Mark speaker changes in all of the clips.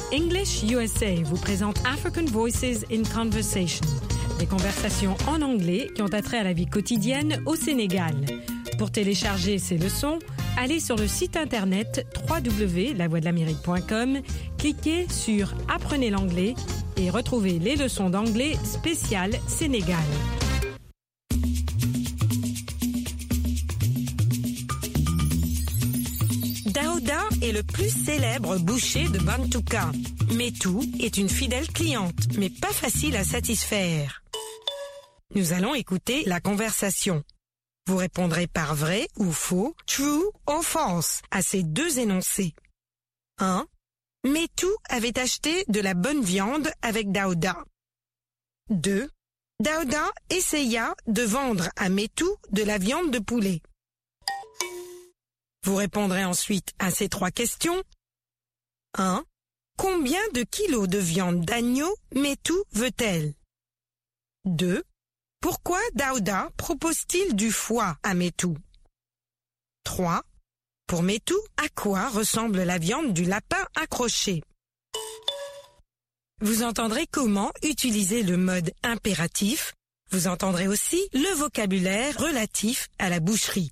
Speaker 1: English USA vous présente African Voices in Conversation, des conversations en anglais qui ont attrait à la vie quotidienne au Sénégal. Pour télécharger ces leçons, allez sur le site internet www.lavoixdelamérique.com, cliquez sur « Apprenez l'anglais » et retrouvez les leçons d'anglais spéciales Sénégal. Daouda est le plus célèbre boucher de Bantouka. Metou est une fidèle cliente, mais pas facile à satisfaire. Nous allons écouter la conversation. Vous répondrez par vrai ou faux, true ou false, à ces deux énoncés. 1. Metou avait acheté de la bonne viande avec Daouda. 2. Daouda essaya de vendre à Metou de la viande de poulet. Vous répondrez ensuite à ces trois questions. 1. Combien de kilos de viande d'agneau Metou veut-elle? 2. Pourquoi Daouda propose-t-il du foie à Metou? 3. Pour Metou, à quoi ressemble la viande du lapin accroché? Vous entendrez comment utiliser le mode impératif. Vous entendrez aussi le vocabulaire relatif à la boucherie.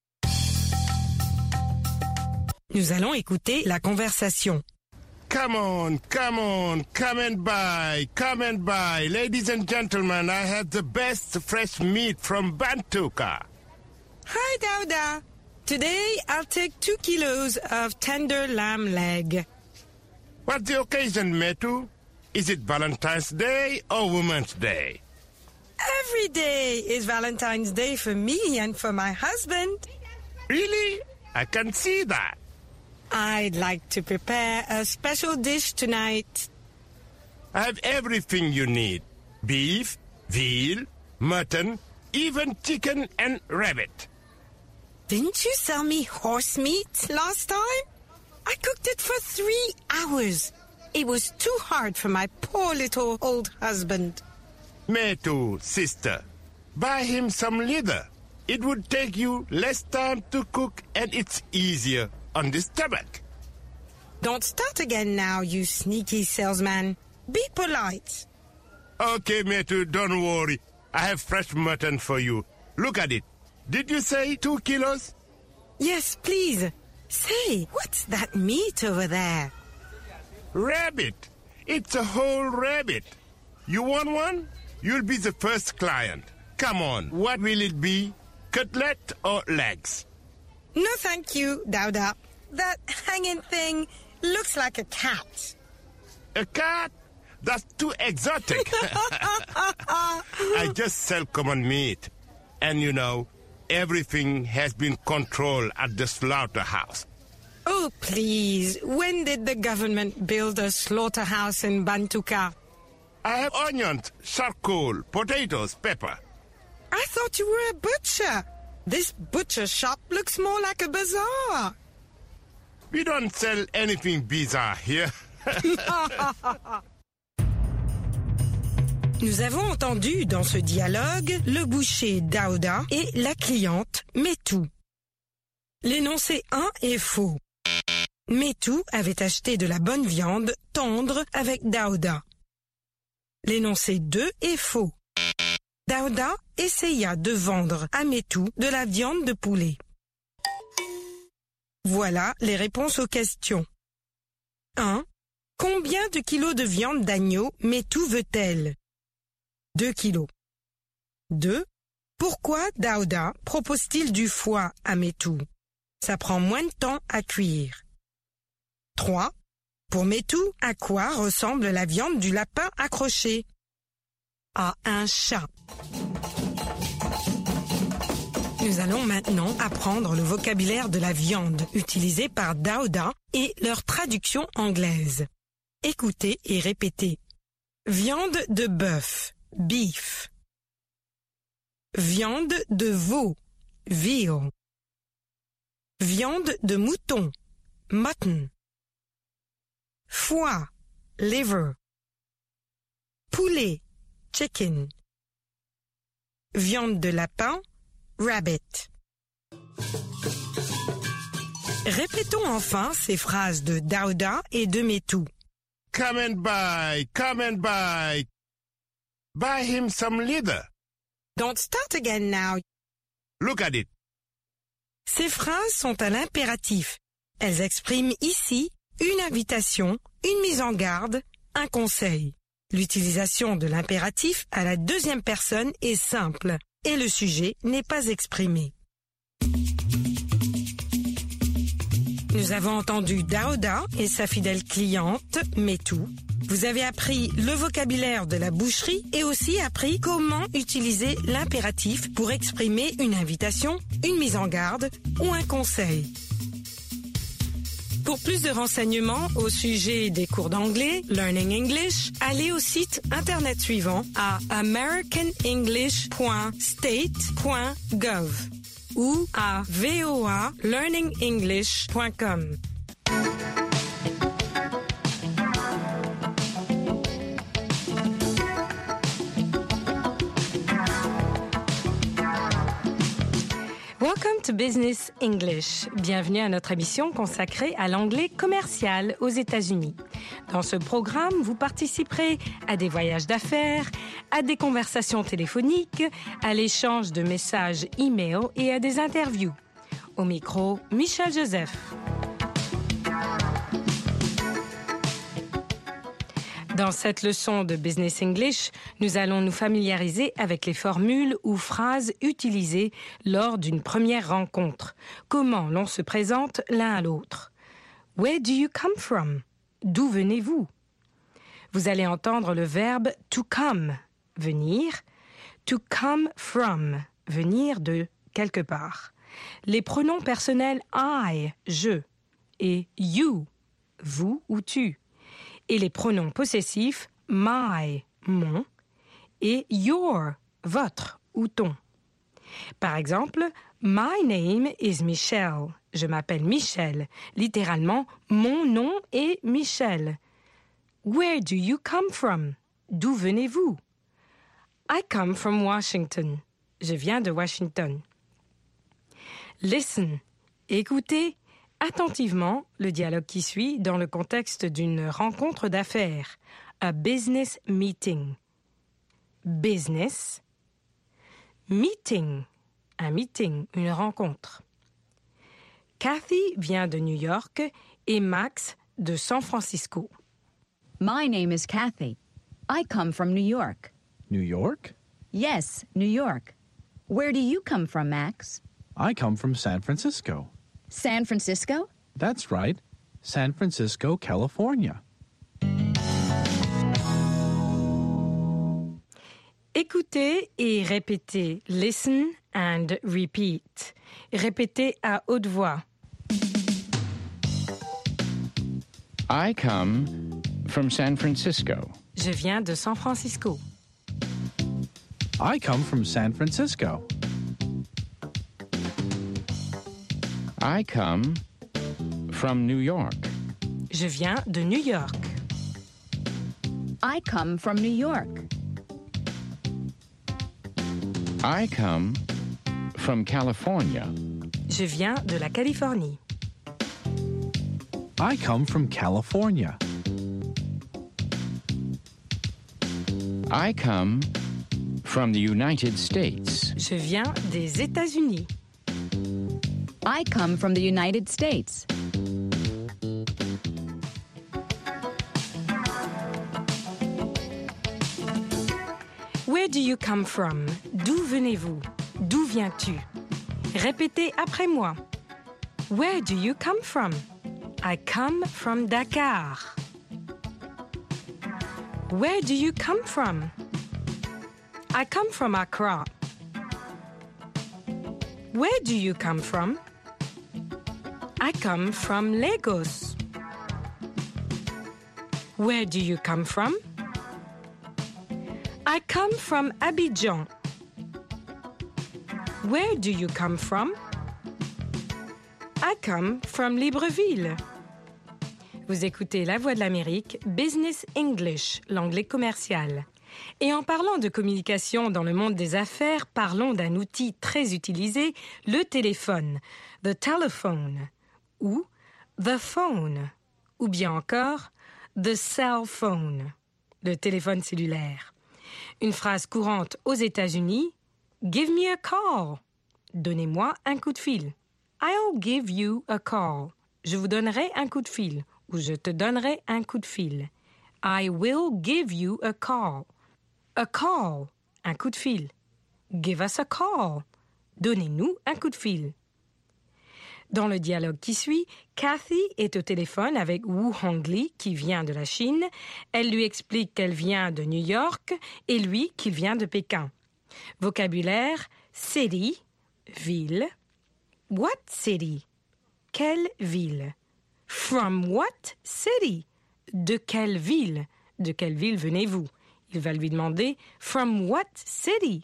Speaker 1: Nous allons écouter la conversation.
Speaker 2: Come on, come and buy. Ladies and gentlemen, I have the best fresh meat from Bantouka.
Speaker 1: Hi, Daouda. Today, I'll take 2 kilos of tender lamb leg.
Speaker 2: What's the occasion, Metu? Is it Valentine's Day or Women's Day?
Speaker 1: Every day is Valentine's Day for me and for my husband.
Speaker 2: Really? I can see that.
Speaker 1: I'd like to prepare a special dish tonight.
Speaker 2: I have everything you need. Beef, veal, mutton, even chicken and rabbit.
Speaker 1: Didn't you sell me horse meat last time? I cooked it for 3 hours. It was too hard for my poor little old husband.
Speaker 2: Metu, sister, buy him some leather. It would take you less time to cook and it's easier on the stomach.
Speaker 1: Don't start again now, you sneaky salesman. Be polite.
Speaker 2: Okay, Metu, don't worry. I have fresh mutton for you. Look at it. Did you say 2 kilos?
Speaker 1: Yes, please. Say, what's that meat over there?
Speaker 2: Rabbit. It's a whole rabbit. You want one? You'll be the first client. Come on, what will it be? Cutlet or legs?
Speaker 1: No, thank you, Daouda. That hanging thing looks like a cat.
Speaker 2: A cat? That's too exotic. I just sell common meat. And you know, everything has been controlled at the slaughterhouse.
Speaker 1: Oh, please. When did the government build a slaughterhouse in Bantouka?
Speaker 2: I have onions, charcoal, potatoes, pepper.
Speaker 1: I thought you were a butcher. This butcher shop looks more like a bazaar.
Speaker 2: We don't sell anything bizarre here.
Speaker 1: Nous avons entendu dans ce dialogue le boucher Daouda et la cliente Metou. L'énoncé 1 est faux. Metou avait acheté de la bonne viande tendre avec Daouda. L'énoncé 2 est faux. Daouda essaya de vendre à Metou de la viande de poulet. Voilà les réponses aux questions. 1. Combien de kilos de viande d'agneau Metou veut-elle? 2 kilos. 2. Pourquoi Daouda propose-t-il du foie à Metou? Ça prend moins de temps à cuire. 3. Pour Metou, à quoi ressemble la viande du lapin accroché? À un chat. Nous allons maintenant apprendre le vocabulaire de la viande utilisé par Daouda et leur traduction anglaise. Écoutez et répétez. Viande de bœuf, beef. Viande de veau, veal. Viande de mouton, mutton. Foie, liver. Poulet, chicken. Viande de lapin, rabbit. Répétons enfin ces phrases de Daouda et de Metou.
Speaker 2: come and buy, come and buy. Buy him some leather.
Speaker 1: Don't start again now.
Speaker 2: Look at it.
Speaker 1: Ces phrases sont à l'impératif. Elles expriment ici une invitation, une mise en garde, un conseil. L'utilisation de l'impératif à la deuxième personne est simple et le sujet n'est pas exprimé. Nous avons entendu Daouda et sa fidèle cliente, Metou. Vous avez appris le vocabulaire de la boucherie et aussi appris comment utiliser l'impératif pour exprimer une invitation, une mise en garde ou un conseil. Pour plus de renseignements au sujet des cours d'anglais, Learning English, allez au site internet suivant à americanenglish.state.gov ou à voalearningenglish.com. Welcome to Business English. Bienvenue à notre émission consacrée à l'anglais commercial aux États-Unis. Dans ce programme, vous participerez à des voyages d'affaires, à des conversations téléphoniques, à l'échange de messages e-mail et à des interviews. Au micro, Michel Joseph. Dans cette leçon de Business English, nous allons nous familiariser avec les formules ou phrases utilisées lors d'une première rencontre. Comment l'on se présente l'un à l'autre. Where do you come from? D'où venez-vous? Vous allez entendre le verbe to come, venir, to come from, venir de quelque part. Les pronoms personnels I, je, et you, vous ou tu. Et les pronoms possessifs my, mon, et your, votre ou ton. Par exemple, my name is Michelle. Je m'appelle Michel. Littéralement, mon nom est Michel. Where do you come from? D'où venez-vous? I come from Washington. Je viens de Washington. Listen. Écoutez attentivement le dialogue qui suit dans le contexte d'une rencontre d'affaires, a business meeting. Business, meeting, un meeting, une rencontre. Kathy vient de New York et Max de San Francisco.
Speaker 3: My name is Kathy. I come from New York.
Speaker 4: New York?
Speaker 3: Yes, New York. Where do you come from, Max?
Speaker 4: I come from San Francisco.
Speaker 3: San Francisco?
Speaker 4: That's right. San Francisco, California.
Speaker 1: Écoutez et répétez. Listen and repeat. Répétez à haute voix.
Speaker 5: I come from San Francisco.
Speaker 1: Je viens de San Francisco.
Speaker 4: I come from San Francisco.
Speaker 5: I come from New York.
Speaker 1: Je viens de New York.
Speaker 3: I come from New York.
Speaker 5: I come from California.
Speaker 1: Je viens de la Californie.
Speaker 4: I come from California.
Speaker 5: I come from the United States.
Speaker 1: Je viens des États-Unis.
Speaker 3: I come from the United States.
Speaker 1: Where do you come from? D'où venez-vous? D'où viens-tu? Répétez après moi. Where do you come from? I come from Dakar. Where do you come from? I come from Accra. Where do you come from? I come from Lagos. Where do you come from? I come from Abidjan. Where do you come from? I come from Libreville. Vous écoutez La Voix de l'Amérique, Business English, l'anglais commercial. Et en parlant de communication dans le monde des affaires, parlons d'un outil très utilisé, le téléphone, the telephone, ou the phone, ou bien encore The cell phone, le téléphone cellulaire. Une phrase courante aux États-Unis, give me a call. Donnez-moi un coup de fil. I'll give you a call. Je vous donnerai un coup de fil ou je te donnerai un coup de fil. I will give you a call. A call, un coup de fil. Give us a call. Donnez-nous un coup de fil. Dans le dialogue qui suit, Kathy est au téléphone avec Woo Hong-lee qui vient de la Chine. Elle lui explique qu'elle vient de New York et lui qu'il vient de Pékin. Vocabulaire, city, ville. What city? Quelle ville? From what city? De quelle ville? De quelle ville venez-vous? Il va lui demander from what city?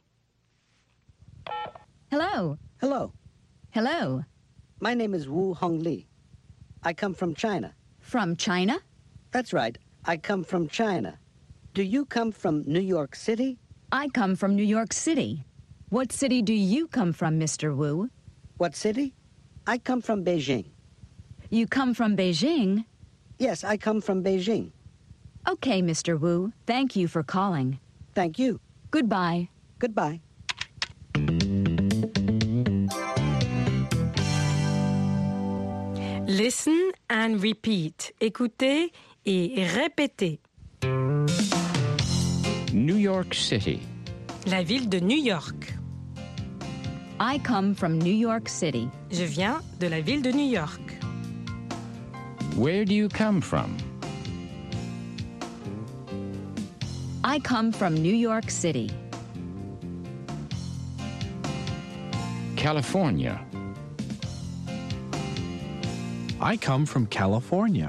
Speaker 3: Hello.
Speaker 6: Hello.
Speaker 3: Hello.
Speaker 6: My name is Woo Hong-lee. I come from China.
Speaker 3: From China?
Speaker 6: That's right. I come from China. Do you come from New York City?
Speaker 3: I come from New York City. What city do you come from, Mr. Wu?
Speaker 6: What city? I come from Beijing.
Speaker 3: You come from Beijing?
Speaker 6: Yes, I come from Beijing.
Speaker 3: Okay, Mr. Wu. Thank you for calling.
Speaker 6: Thank you.
Speaker 3: Goodbye.
Speaker 6: Goodbye.
Speaker 1: Listen and repeat. Écoutez et répétez.
Speaker 5: New York City.
Speaker 1: La ville de New York.
Speaker 3: I come from New York City.
Speaker 1: Je viens de la ville de New York.
Speaker 5: Where do you come from?
Speaker 3: I come from New York City.
Speaker 5: California.
Speaker 4: I come from California.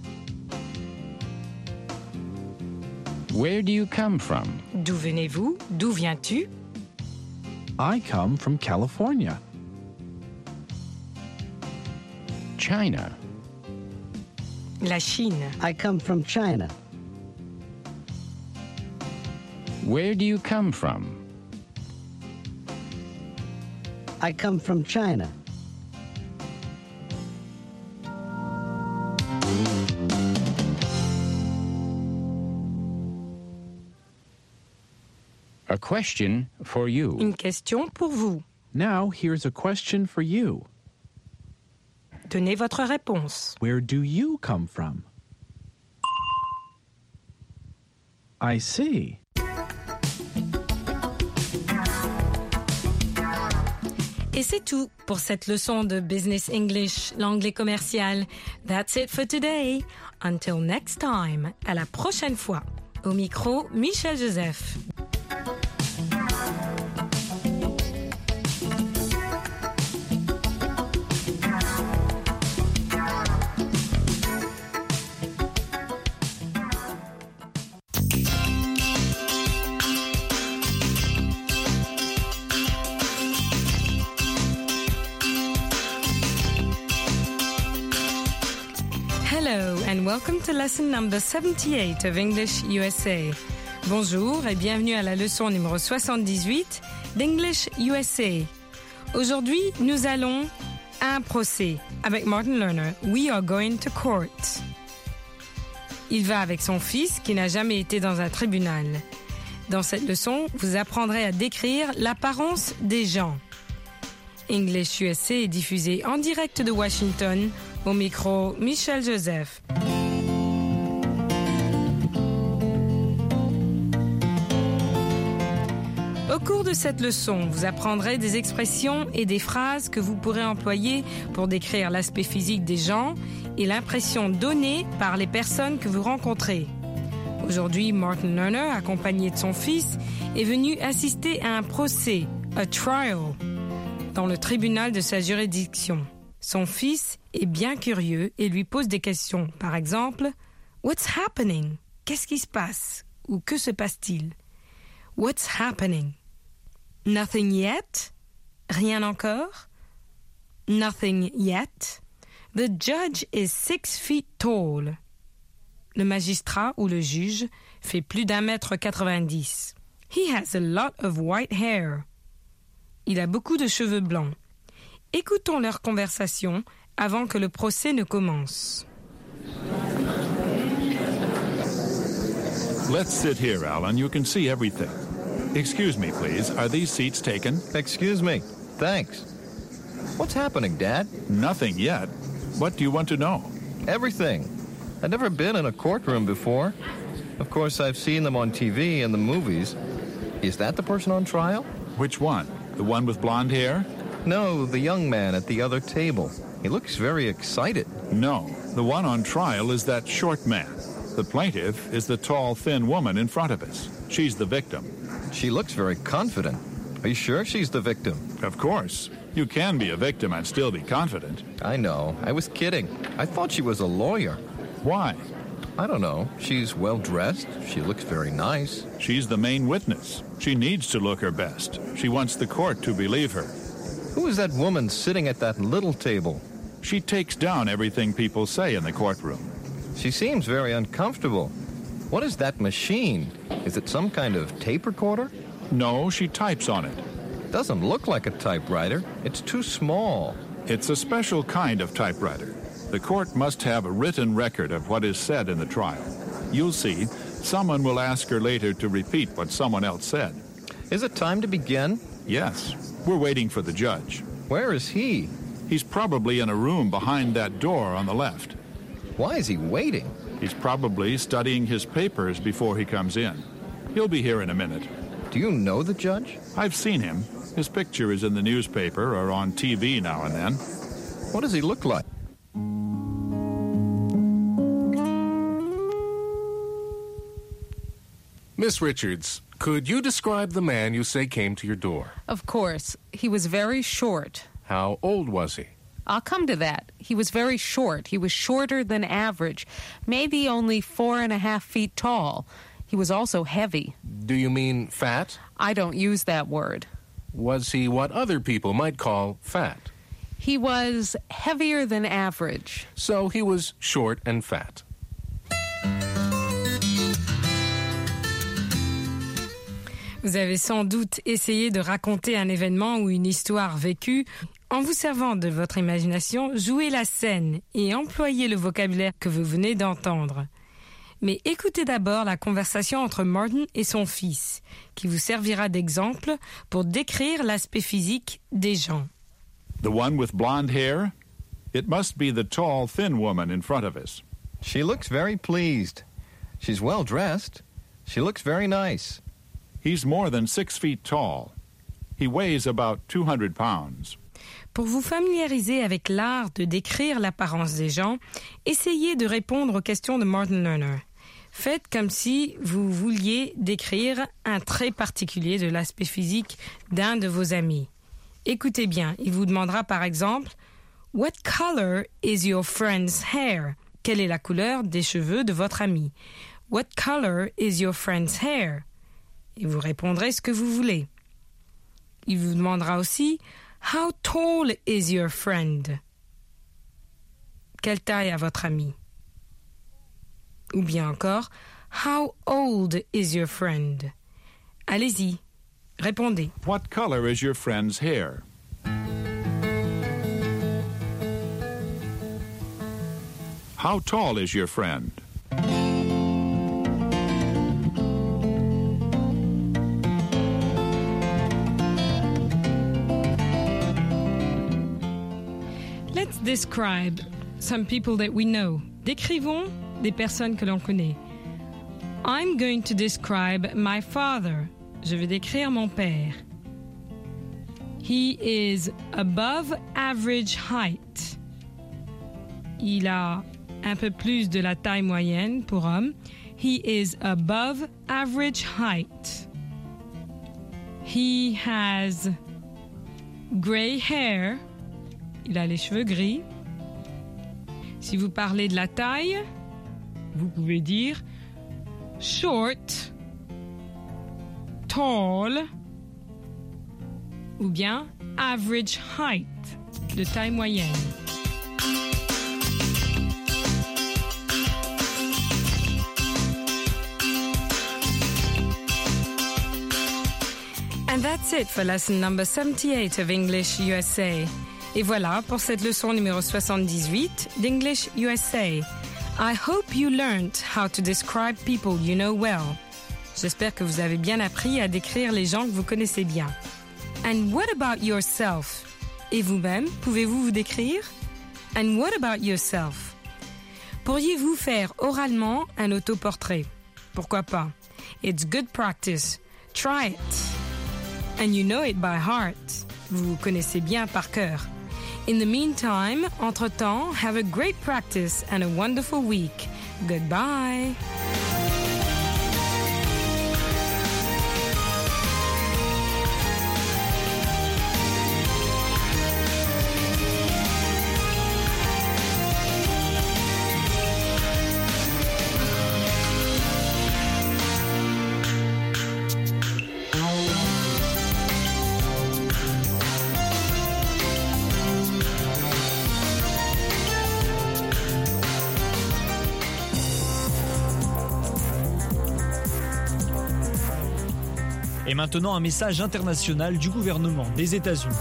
Speaker 5: Where do you come from?
Speaker 1: D'où venez-vous? D'où viens-tu?
Speaker 4: I come from California.
Speaker 5: China.
Speaker 1: La Chine.
Speaker 6: I come from China.
Speaker 5: Where do you come from?
Speaker 6: I come from China.
Speaker 5: A question for you.
Speaker 1: Une question pour vous.
Speaker 4: Now, here's a question for you.
Speaker 1: Donnez votre réponse.
Speaker 4: Where do you come from? I see.
Speaker 1: Et c'est tout pour cette leçon de Business English, l'anglais commercial. That's it for today. Until next time. À la prochaine fois. Au micro, Michel Joseph. Hello and welcome to lesson number 78 of English USA. Bonjour et bienvenue à la leçon numéro 78 d'English USA. Aujourd'hui, nous allons à un procès. Avec Martin Lerner, we are going to court. Il va avec son fils qui n'a jamais été dans un tribunal. Dans cette leçon, vous apprendrez à décrire l'apparence des gens. English USA est diffusé en direct de Washington. Au micro, Michel Joseph. Au cours de cette leçon, vous apprendrez des expressions et des phrases que vous pourrez employer pour décrire l'aspect physique des gens et l'impression donnée par les personnes que vous rencontrez. Aujourd'hui, Martin Lerner, accompagné de son fils, est venu assister à un procès, a trial, dans le tribunal de sa juridiction. Son fils est bien curieux et lui pose des questions. Par exemple, « What's happening ?» Qu'est-ce qui se passe? Ou que se passe-t-il? « What's happening ?» Nothing yet? Rien encore? Nothing yet? The judge is 6 feet tall. Le magistrat ou le juge fait plus d'1,90 m. He has a lot of white hair. Il a beaucoup de cheveux blancs. Écoutons leur conversation avant que le procès ne commence.
Speaker 7: Let's sit here, Alan. You can see everything. Excuse me, please. Are these seats taken?
Speaker 8: Excuse me. Thanks. What's happening, Dad?
Speaker 7: Nothing yet. What do you want to know?
Speaker 8: Everything. I've never been in a courtroom before. Of course, I've seen them on TV and the movies. Is that the person on trial?
Speaker 7: Which one? The one with blonde hair?
Speaker 8: No, the young man at the other table. He looks very excited.
Speaker 7: No, the one on trial is that short man. The plaintiff is the tall, thin woman in front of us. She's the victim.
Speaker 8: She looks very confident. Are you sure she's the victim?
Speaker 7: Of course. You can be a victim and still be confident.
Speaker 8: I know. I was kidding. I thought she was a lawyer.
Speaker 7: Why?
Speaker 8: I don't know. She's well-dressed. She looks very nice.
Speaker 7: She's the main witness. She needs to look her best. She wants the court to believe her.
Speaker 8: Who is that woman sitting at that little table?
Speaker 7: She takes down everything people say in the courtroom.
Speaker 8: She seems very uncomfortable. What is that machine? Is it some kind of tape recorder?
Speaker 7: No, she types on it.
Speaker 8: Doesn't look like a typewriter. It's too small.
Speaker 7: It's a special kind of typewriter. The court must have a written record of what is said in the trial. You'll see, someone will ask her later to repeat what someone else said.
Speaker 8: Is it time to begin?
Speaker 7: Yes. We're waiting for the judge.
Speaker 8: Where is he?
Speaker 7: He's probably in a room behind that door on the left.
Speaker 8: Why is he waiting?
Speaker 7: He's probably studying his papers before he comes in. He'll be here in a minute.
Speaker 8: Do you know the judge?
Speaker 7: I've seen him. His picture is in the newspaper or on TV now and then.
Speaker 8: What does he look like?
Speaker 9: Miss Richards, could you describe the man you say came to your door?
Speaker 10: Of course. He was very short.
Speaker 9: How old was he?
Speaker 10: I'll come to that. He was very short. He was shorter than average, maybe only 4.5 feet tall. He was also heavy.
Speaker 9: Do you mean fat?
Speaker 10: I don't use that word.
Speaker 9: Was he what other people might call fat?
Speaker 10: He was heavier than average.
Speaker 9: So he was short and fat.
Speaker 1: Vous avez sans doute essayé de raconter un événement ou une histoire vécue. En vous servant de votre imagination, jouez la scène et employez le vocabulaire que vous venez d'entendre. Mais écoutez d'abord la conversation entre Martin et son fils, qui vous servira d'exemple pour décrire l'aspect physique des gens.
Speaker 7: The one with blonde hair? It must be the tall, thin woman in front of us.
Speaker 8: She looks very pleased. She's well dressed. She looks very nice.
Speaker 7: He's more than 6 feet tall. He weighs about 200 pounds.
Speaker 1: Pour vous familiariser avec l'art de décrire l'apparence des gens, essayez de répondre aux questions de Martin Lerner. Faites comme si vous vouliez décrire un trait particulier de l'aspect physique d'un de vos amis. Écoutez bien, il vous demandera par exemple « What color is your friend's hair ?» Quelle est la couleur des cheveux de votre ami? « What color is your friend's hair ?» Et vous répondrez ce que vous voulez. Il vous demandera aussi « How tall is your friend ?» Quelle taille a votre ami? Ou bien encore « How old is your friend ?» Allez-y, répondez.
Speaker 7: What color is your friend's hair? How tall is your friend?
Speaker 1: Let's describe some people that we know. Décrivons des personnes que l'on connaît. I'm going to describe my father. Je vais décrire mon père. He is above average height. Il a un peu plus de la taille moyenne pour homme. He is above average height. He has gray hair. Il a les cheveux gris. Si vous parlez de la taille, vous pouvez dire short, tall, ou bien average height, de taille moyenne. And that's it for lesson number 78 of English USA. Et voilà pour cette leçon numéro 78 d'English USA. I hope you learned how to describe people you know well. J'espère que vous avez bien appris à décrire les gens que vous connaissez bien. And what about yourself? Et vous-même, pouvez-vous vous décrire? And what about yourself? Pourriez-vous faire oralement un autoportrait? Pourquoi pas? It's good practice. Try it. And you know it by heart. Vous connaissez bien par cœur. In the meantime, entre-temps, have a great practice and a wonderful week. Goodbye.
Speaker 11: Et maintenant, un message international du gouvernement des États-Unis.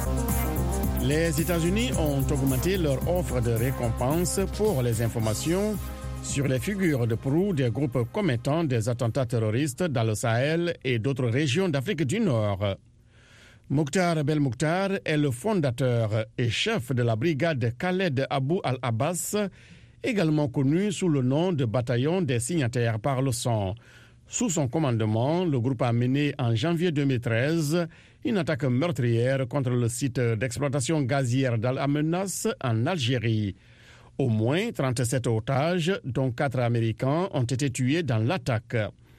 Speaker 12: Les États-Unis ont augmenté leur offre de récompense pour les informations sur les figures de proue des groupes commettant des attentats terroristes dans le Sahel et d'autres régions d'Afrique du Nord. Mokhtar Belmokhtar est le fondateur et chef de la brigade Khaled Abou al-Abbas, également connu sous le nom de bataillon des signataires par le sang. Sous son commandement, le groupe a mené en janvier 2013 une attaque meurtrière contre le site d'exploitation gazière d'Al-Amenas en Algérie. Au moins 37 otages, dont 4 Américains, ont été tués dans l'attaque.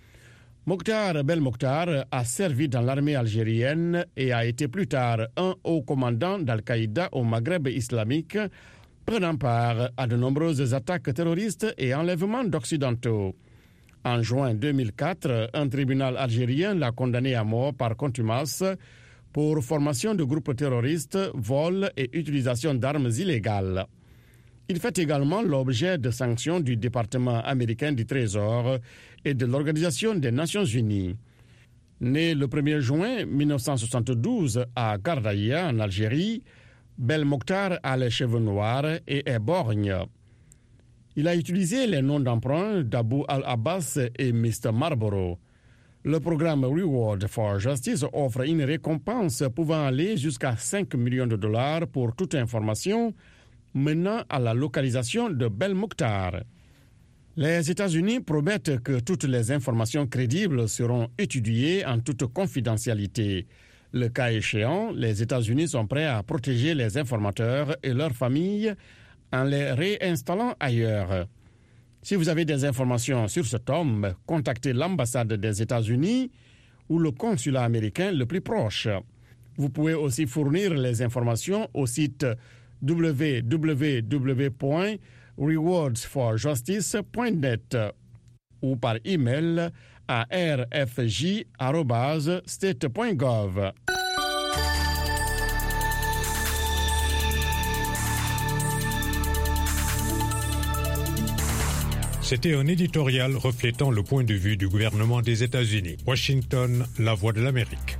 Speaker 12: Mokhtar Belmokhtar a servi dans l'armée algérienne et a été plus tard un haut commandant d'Al-Qaïda au Maghreb islamique, prenant part à de nombreuses attaques terroristes et enlèvements d'Occidentaux. En juin 2004, un tribunal algérien l'a condamné à mort par contumace pour formation de groupes terroristes, vol et utilisation d'armes illégales. Il fait également l'objet de sanctions du département américain du Trésor et de l'Organisation des Nations Unies. Né le 1er juin 1972 à Gardaïa, en Algérie, Belmokhtar a les cheveux noirs et est borgne. Il a utilisé les noms d'emprunt d'Abou al-Abbas et Mr. Marlboro. Le programme Reward for Justice offre une récompense pouvant aller jusqu'à 5 millions de dollars pour toute information menant à la localisation de Belmokhtar. Les États-Unis promettent que toutes les informations crédibles seront étudiées en toute confidentialité. Le cas échéant, les États-Unis sont prêts à protéger les informateurs et leurs familles en les réinstallant ailleurs. Si vous avez des informations sur cet homme, contactez l'ambassade des États-Unis ou le consulat américain le plus proche. Vous pouvez aussi fournir les informations au site www.rewardsforjustice.net ou par email à rfj@state.gov.
Speaker 13: C'était un éditorial reflétant le point de vue du gouvernement des États-Unis. Washington, La Voix de l'Amérique.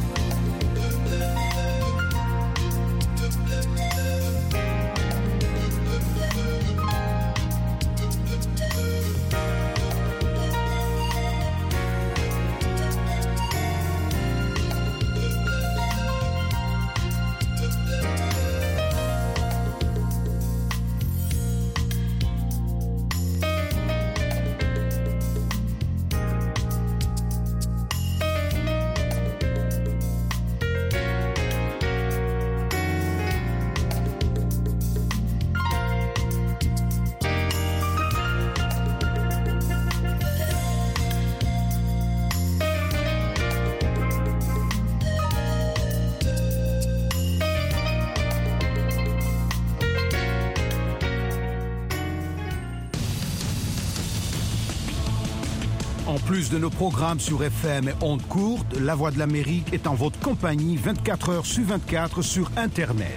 Speaker 14: En plus de nos programmes sur FM et ondes courtes, La Voix de l'Amérique est en votre compagnie 24 heures sur 24 sur Internet.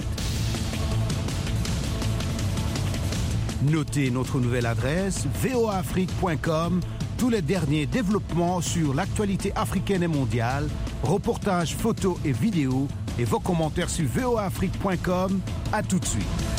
Speaker 14: Notez notre nouvelle adresse voaafrique.com, tous les derniers développements sur l'actualité africaine et mondiale, reportages, photos et vidéos et vos commentaires sur voaafrique.com. À tout de suite.